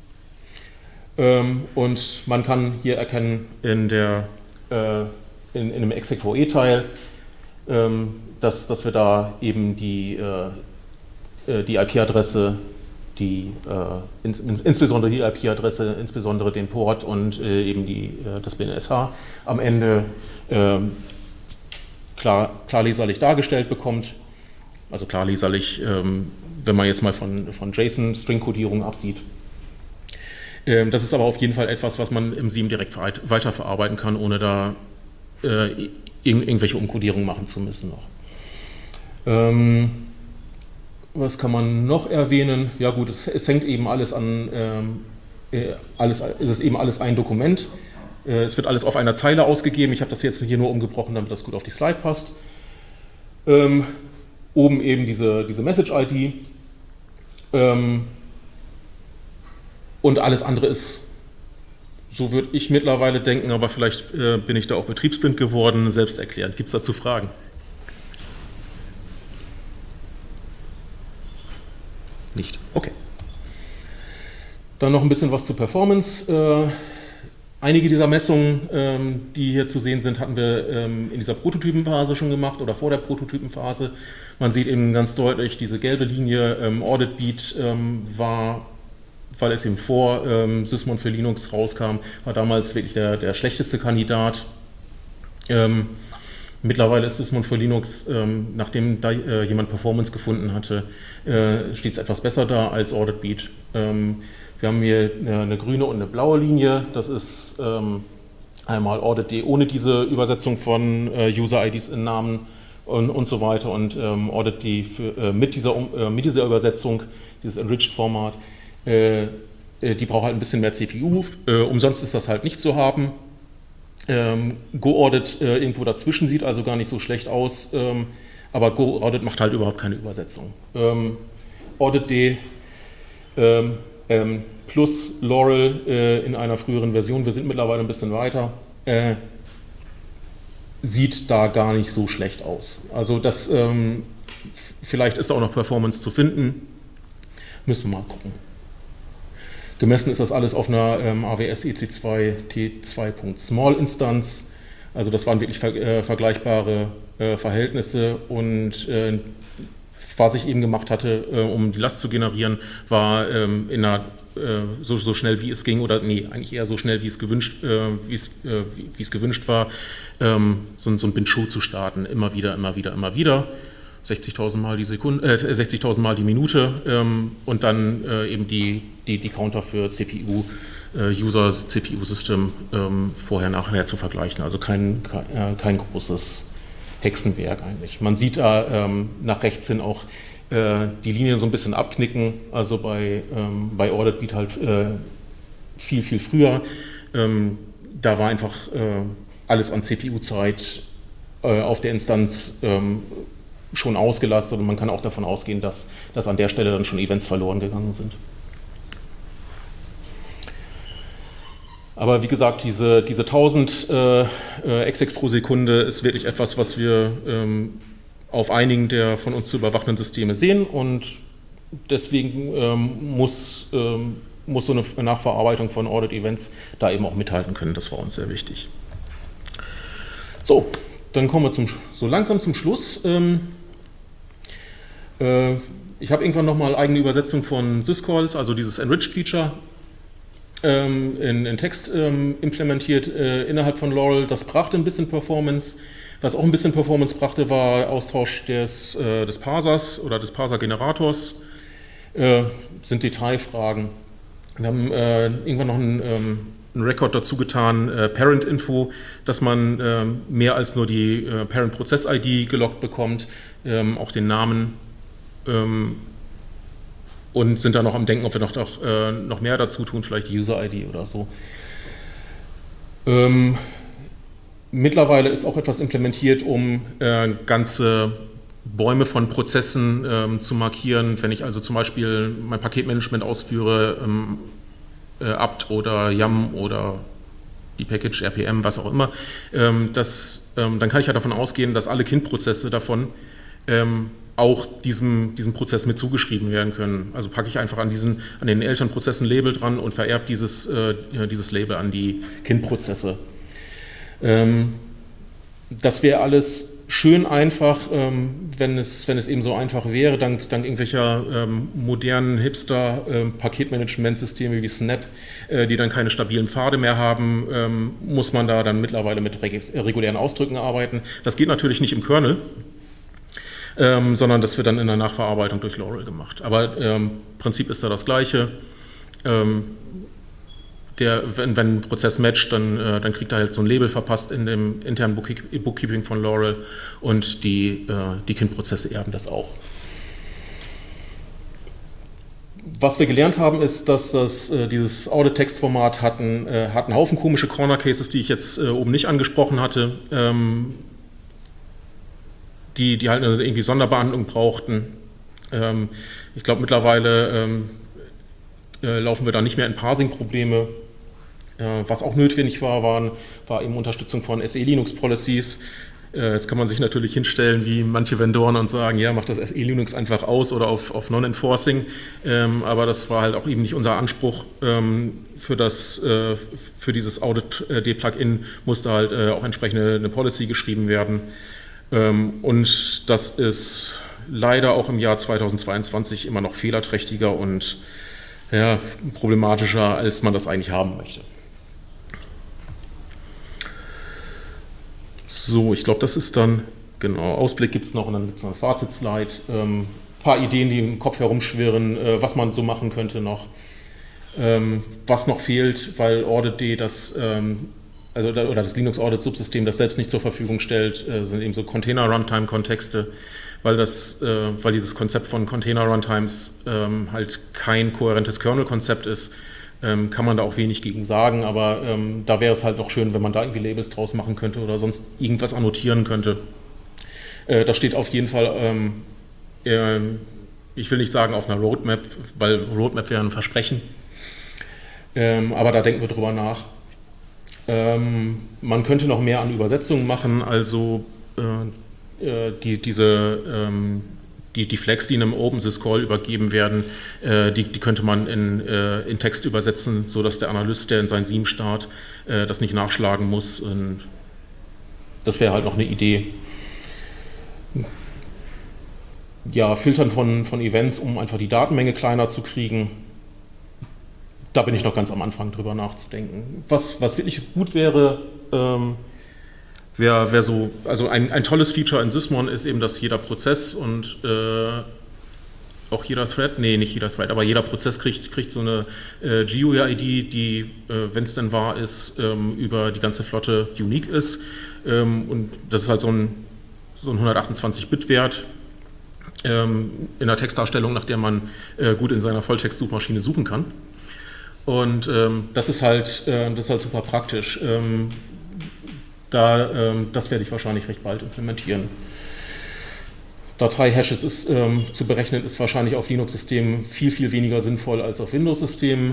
und man kann hier erkennen in, der, in, in dem execve-Teil, dass, dass wir da eben die, die I P-Adresse, die, äh, ins, insbesondere die I P-Adresse, insbesondere den Port und äh, eben die, äh, das B N S H am Ende äh, klar, klar leserlich dargestellt bekommt. Also klar leserlich, ähm, wenn man jetzt mal von, von JSON-String-Kodierung absieht. Ähm, das ist aber auf jeden Fall etwas, was man im Sieben direkt weiterverarbeiten kann, ohne da äh, ir irgendwelche Umkodierungen machen zu müssen noch. Ähm, Was kann man noch erwähnen? Ja gut, es, es hängt eben alles an, ähm, äh, alles, es ist eben alles ein Dokument. Äh, es wird alles auf einer Zeile ausgegeben. Ich habe das jetzt hier nur umgebrochen, damit das gut auf die Slide passt. Ähm, oben eben diese, diese Message-I D. Ähm, und alles andere ist, so würde ich mittlerweile denken, aber vielleicht äh, bin ich da auch betriebsblind geworden, selbsterklärend. Gibt es dazu Fragen? Nicht. Okay. Dann noch ein bisschen was zur Performance. Äh, einige dieser Messungen, ähm, die hier zu sehen sind, hatten wir ähm, in dieser Prototypenphase schon gemacht oder vor der Prototypenphase. Man sieht eben ganz deutlich, diese gelbe Linie ähm, Audit Beat ähm, war, weil es eben vor ähm, Sysmon für Linux rauskam, war damals wirklich der, der schlechteste Kandidat. Ähm, Mittlerweile ist Sysmon für Linux, ähm, nachdem da äh, jemand Performance gefunden hatte, äh, steht es etwas besser da als Audit Beat. Ähm, wir haben hier eine, eine grüne und eine blaue Linie. Das ist ähm, einmal Audit D ohne diese Übersetzung von äh, User-I Ds in Namen und, und so weiter und ähm, Audit D für, äh, mit, dieser, äh, mit dieser Übersetzung, dieses Enriched-Format. Äh, äh, die braucht halt ein bisschen mehr C P U. Äh, umsonst ist das halt nicht zu haben. Ähm, GoAudit äh, irgendwo dazwischen sieht also gar nicht so schlecht aus, ähm, aber GoAudit macht halt überhaupt keine Übersetzung. Ähm, Audit D ähm, ähm, plus Laurel äh, in einer früheren Version, wir sind mittlerweile ein bisschen weiter, äh, sieht da gar nicht so schlecht aus. Also das, ähm, vielleicht ist auch noch Performance zu finden, müssen wir mal gucken. Gemessen ist das alles auf einer ähm, A W S E C zwei T zwei Punkt Small Instanz. Also das waren wirklich ver äh, vergleichbare äh, Verhältnisse und äh, was ich eben gemacht hatte, äh, um die Last zu generieren, war ähm, in einer, äh, so, so schnell wie es ging oder nee, eigentlich eher so schnell wie es gewünscht, äh, wie es, äh, wie, wie es gewünscht war, ähm, so, so ein Bin-Show zu starten, immer wieder, immer wieder, immer wieder. sechzigtausend Mal die Sekunde, äh, sechzigtausend Mal die Minute ähm, und dann äh, eben die, die, die Counter für C P U, äh, User, C P U-System ähm, vorher, nachher zu vergleichen. Also kein, kein, äh, kein großes Hexenwerk eigentlich. Man sieht da ähm, nach rechts hin auch äh, die Linien so ein bisschen abknicken, also bei, ähm, bei Audit Beat halt äh, viel, viel früher. Ähm, da war einfach äh, alles an C P U-Zeit äh, auf der Instanz ähm, schon ausgelastet und man kann auch davon ausgehen, dass, dass an der Stelle dann schon Events verloren gegangen sind. Aber wie gesagt, diese, diese tausend äh, äh, Execs pro Sekunde ist wirklich etwas, was wir ähm, auf einigen der von uns zu überwachenden Systeme sehen und deswegen ähm, muss, ähm, muss so eine Nachverarbeitung von Audit-Events da eben auch mithalten können. Das war uns sehr wichtig. So, dann kommen wir zum, so langsam zum Schluss. Ähm, äh, ich habe irgendwann nochmal eigene Übersetzung von Syscalls, also dieses Enriched-Feature, ähm, in, in Text ähm, implementiert äh, innerhalb von Laurel. Das brachte ein bisschen Performance. Was auch ein bisschen Performance brachte, war Austausch des, äh, des Parsers oder des Parser-Generators. Äh, sind Detailfragen. Wir haben äh, irgendwann noch einen, ähm, einen Record dazu getan, äh, Parent-Info, dass man äh, mehr als nur die äh, Parent-Prozess-I D gelockt bekommt, ähm, auch den Namen. Ähm, und sind da noch am Denken, ob wir noch, noch, äh, noch mehr dazu tun, vielleicht die User-I D oder so. Ähm, mittlerweile ist auch etwas implementiert, um äh, ganze Bäume von Prozessen ähm, zu markieren. Wenn ich also zum Beispiel mein Paketmanagement ausführe, ähm, äh, apt oder yum oder die Package, R P M, was auch immer, ähm, das, ähm, dann kann ich ja davon ausgehen, dass alle Kindprozesse davon ähm, auch diesem, diesem Prozess mit zugeschrieben werden können. Also packe ich einfach an, diesen, an den Elternprozessen ein Label dran und vererbe dieses, äh, dieses Label an die Kindprozesse. Ähm, das wäre alles schön einfach, ähm, wenn, es, wenn es eben so einfach wäre, dank, dank irgendwelcher ähm, modernen Hipster-Paketmanagementsysteme ähm, wie Snap, äh, die dann keine stabilen Pfade mehr haben, ähm, muss man da dann mittlerweile mit reg regulären Ausdrücken arbeiten. Das geht natürlich nicht im Kernel, ähm, sondern das wird dann in der Nachverarbeitung durch Laurel gemacht. Aber ähm, Prinzip ist da das Gleiche. Ähm, Der, wenn, wenn ein Prozess matcht, dann, äh, dann kriegt er halt so ein Label verpasst in dem internen Bookkeeping von Laurel und die, äh, die Kindprozesse erben das auch. Was wir gelernt haben, ist, dass das, äh, dieses Audit-Text-Format hat, äh, hat einen Haufen komische Corner-Cases, die ich jetzt äh, oben nicht angesprochen hatte, ähm, die, die halt irgendwie Sonderbehandlung brauchten. Ähm, ich glaube, mittlerweile ähm, äh, laufen wir da nicht mehr in Parsing-Probleme. Was auch notwendig war, waren, war eben Unterstützung von S E Linux Policies. Jetzt kann man sich natürlich hinstellen wie manche Vendoren und sagen, ja, mach das S E Linux einfach aus oder auf, auf Non-Enforcing. Aber das war halt auch eben nicht unser Anspruch. Für, das, für dieses Audit-D-Plugin musste halt auch entsprechende eine Policy geschrieben werden. Und das ist leider auch im Jahr zweitausendzweiundzwanzig immer noch fehlerträchtiger und ja, problematischer, als man das eigentlich haben möchte. So, ich glaube, das ist dann, genau, Ausblick gibt es noch und dann gibt es noch eine Fazitslide. Ähm, ein paar Ideen, die im Kopf herumschwirren, äh, was man so machen könnte noch. Ähm, was noch fehlt, weil Audit.d das, ähm, also, oder das Linux-Audit-Subsystem das selbst nicht zur Verfügung stellt, äh, sind eben so Container-Runtime-Kontexte, weil, das, äh, weil dieses Konzept von Container-Runtimes ähm, halt kein kohärentes Kernel-Konzept ist. Ähm, kann man da auch wenig gegen sagen, aber ähm, da wäre es halt auch schön, wenn man da irgendwie Labels draus machen könnte oder sonst irgendwas annotieren könnte. Äh, das steht auf jeden Fall, ähm, äh, ich will nicht sagen auf einer Roadmap, weil Roadmap wäre ein Versprechen, ähm, aber da denken wir drüber nach. Ähm, man könnte noch mehr an Übersetzungen machen, also äh, äh, die, diese ähm, Die, die Flags, die in einem OpenSys-Call übergeben werden, äh, die, die könnte man in, äh, in Text übersetzen, sodass der Analyst, der in sein Seam starrt, äh, das nicht nachschlagen muss. Und das wäre halt noch eine Idee. Ja, Filtern von, von Events, um einfach die Datenmenge kleiner zu kriegen. Da bin ich noch ganz am Anfang drüber nachzudenken. Was, was wirklich gut wäre, ähm, Wer, wer so, also ein, ein tolles Feature in Sysmon ist eben, dass jeder Prozess und äh, auch jeder Thread, nee, nicht jeder Thread, aber jeder Prozess kriegt, kriegt so eine äh, G U I D, die, äh, wenn es denn wahr ist, ähm, über die ganze Flotte unique ist. Ähm, und das ist halt so ein, so ein hundertachtundzwanzig Bit Wert ähm, in der Textdarstellung, nach der man äh, gut in seiner Volltext-Suchmaschine suchen kann. Und ähm, das ist halt, äh, das ist halt super praktisch. Ähm, Da, ähm, das werde ich wahrscheinlich recht bald implementieren. Datei-Hashes ist, ähm, zu berechnen ist wahrscheinlich auf Linux-Systemen viel, viel weniger sinnvoll als auf Windows-Systemen.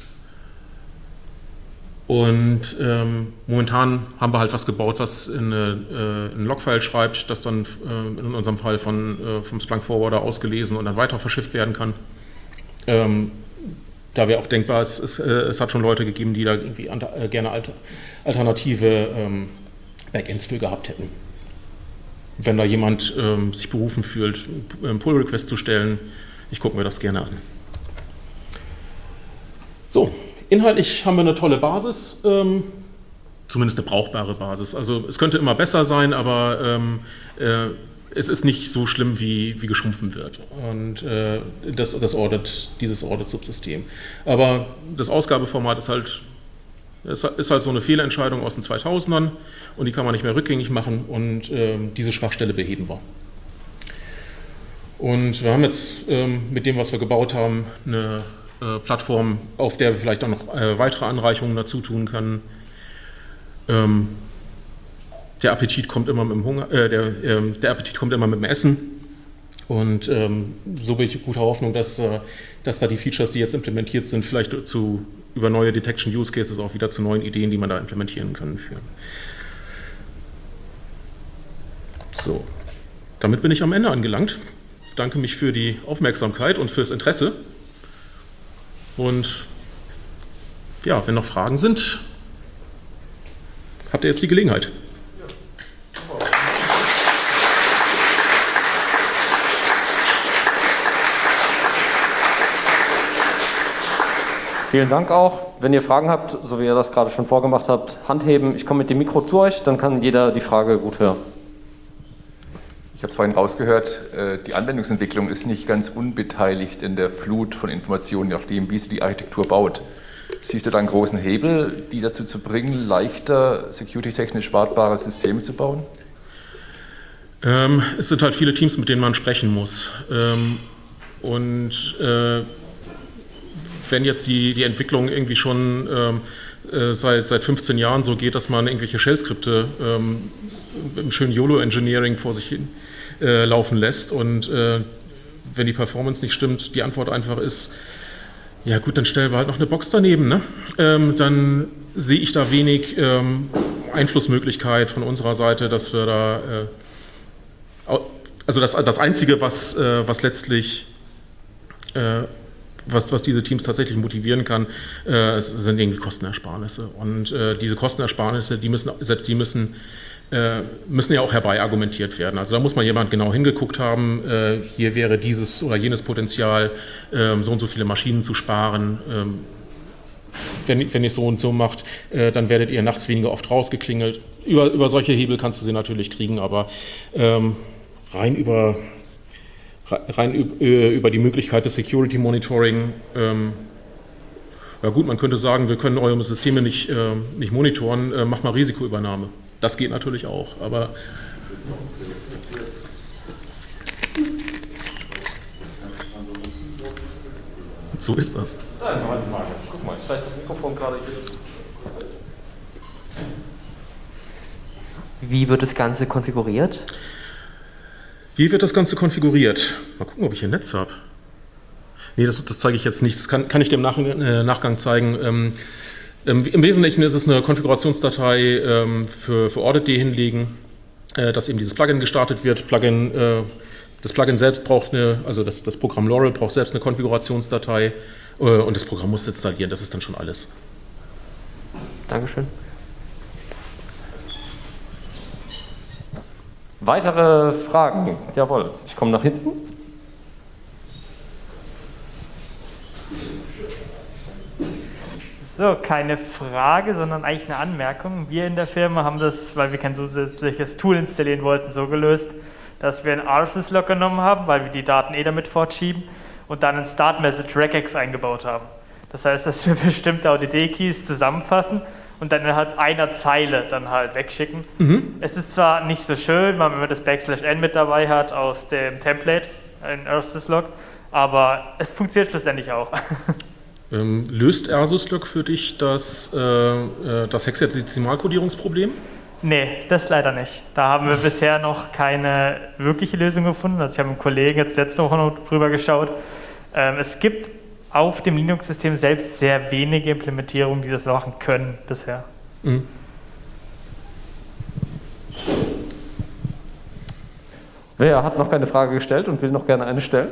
Und ähm, momentan haben wir halt was gebaut, was in, äh, in ein Logfile schreibt, das dann äh, in unserem Fall von, äh, vom Splunk Forwarder ausgelesen und dann weiter verschifft werden kann. Ähm, Da wäre auch denkbar, es, es, äh, es hat schon Leute gegeben, die da irgendwie an, äh, gerne alter, alternative ähm, Backends für gehabt hätten. Wenn da jemand ähm, sich berufen fühlt, einen Pull-Request zu stellen, ich gucke mir das gerne an. So, inhaltlich haben wir eine tolle Basis. Ähm, zumindest eine brauchbare Basis. Also es könnte immer besser sein, aber ähm, äh, es ist nicht so schlimm, wie, wie geschumpfen wird. Und äh, das, das Audit, dieses Audit-Subsystem. Aber das Ausgabeformat ist halt, ist halt so eine Fehlentscheidung aus den zweitausendern und die kann man nicht mehr rückgängig machen und äh, diese Schwachstelle beheben wir. Und wir haben jetzt ähm, mit dem, was wir gebaut haben, eine äh, Plattform, auf der wir vielleicht auch noch äh, weitere Anreichungen dazu tun können. Ähm, Der Appetit kommt immer mit dem Hunger, äh, der, äh, der Appetit kommt immer mit dem Essen. Und ähm, so bin ich guter Hoffnung, dass, äh, dass da die Features, die jetzt implementiert sind, vielleicht zu, über neue Detection Use Cases auch wieder zu neuen Ideen, die man da implementieren kann, führen. So, damit bin ich am Ende angelangt. Ich danke mich für die Aufmerksamkeit und fürs Interesse. Und ja, wenn noch Fragen sind, habt ihr jetzt die Gelegenheit. Vielen Dank auch. Wenn ihr Fragen habt, so wie ihr das gerade schon vorgemacht habt, Hand heben. Ich komme mit dem Mikro zu euch, dann kann jeder die Frage gut hören. Ich habe vorhin rausgehört, die Anwendungsentwicklung ist nicht ganz unbeteiligt in der Flut von Informationen, je nachdem, wie sie die Architektur baut. Siehst du da einen großen Hebel, die dazu zu bringen, leichter security-technisch wartbare Systeme zu bauen? Ähm, es sind halt viele Teams, mit denen man sprechen muss. Ähm, und äh, wenn jetzt die, die Entwicklung irgendwie schon ähm, äh, seit, seit fünfzehn Jahren so geht, dass man irgendwelche Shell-Skripte ähm, im schönen YOLO-Engineering vor sich hin äh, laufen lässt und äh, wenn die Performance nicht stimmt, die Antwort einfach ist, ja gut, dann stellen wir halt noch eine Box daneben, ne? Ähm, dann sehe ich da wenig ähm, Einflussmöglichkeit von unserer Seite, dass wir da, äh, also das, das Einzige, was, äh, was letztlich äh, Was, was diese Teams tatsächlich motivieren kann, äh, sind irgendwie Kostenersparnisse. Und äh, diese Kostenersparnisse, die müssen, selbst die müssen, äh, müssen ja auch herbei argumentiert werden. Also da muss man jemand genau hingeguckt haben, äh, hier wäre dieses oder jenes Potenzial, äh, so und so viele Maschinen zu sparen. Ähm, wenn, wenn ihr es so und so macht, äh, dann werdet ihr nachts weniger oft rausgeklingelt. Über, über solche Hebel kannst du sie natürlich kriegen, aber ähm, rein über... rein über die Möglichkeit des Security Monitoring. Ähm, ja gut, man könnte sagen, wir können eure Systeme nicht, äh, nicht monitoren, äh, mach mal Risikoübernahme. Das geht natürlich auch, aber so ist das. Da ist noch eine Frage. Guck mal, ich reiche das Mikrofon gerade hier. Wie wird das Ganze konfiguriert? Wie wird das Ganze konfiguriert? Mal gucken, ob ich hier ein Netz habe. Nee, das, das zeige ich jetzt nicht. Das kann, kann ich dir im Nach, äh, Nachgang zeigen. Ähm, ähm, Im Wesentlichen ist es eine Konfigurationsdatei ähm, für, für Audit.d hinlegen, äh, dass eben dieses Plugin gestartet wird. Plugin, äh, das Plugin selbst braucht eine, also das, das Programm Laurel braucht selbst eine Konfigurationsdatei äh, und das Programm muss installieren. Das ist dann schon alles. Dankeschön. Weitere Fragen? Jawohl, ich komme nach hinten. So, keine Frage, sondern eigentlich eine Anmerkung. Wir in der Firma haben das, weil wir kein zusätzliches Tool installieren wollten, so gelöst, dass wir einen R S S-Log genommen haben, weil wir die Daten eh damit fortschieben und dann ein Start-Message-Regex eingebaut haben. Das heißt, dass wir bestimmte O D D-Keys zusammenfassen und dann innerhalb einer Zeile dann halt wegschicken. Mhm. Es ist zwar nicht so schön, weil man das Backslash N mit dabei hat aus dem Template, ein R S S-Log, aber es funktioniert schlussendlich auch. Ähm, löst R S S-Log für dich das, äh, das Hexadezimalkodierungsproblem? Nee, das leider nicht. Da haben wir bisher noch keine wirkliche Lösung gefunden. Also ich habe mit einem Kollegen jetzt letzte Woche noch drüber geschaut. Ähm, es gibt auf dem Linux-System selbst sehr wenige Implementierungen, die das machen können bisher. Mhm. Wer hat noch keine Frage gestellt und will noch gerne eine stellen?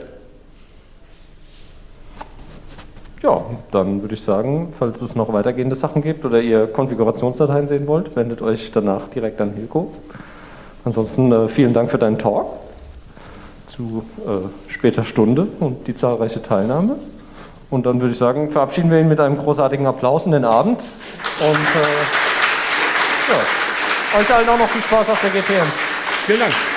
Ja, dann würde ich sagen, falls es noch weitergehende Sachen gibt oder ihr Konfigurationsdateien sehen wollt, wendet euch danach direkt an Hilko. Ansonsten äh, vielen Dank für deinen Talk zu äh, später Stunde und die zahlreiche Teilnahme. Und dann würde ich sagen, verabschieden wir ihn mit einem großartigen Applaus in den Abend. Und, äh Ja. Euch allen auch noch viel Spaß auf der G P N. Vielen Dank.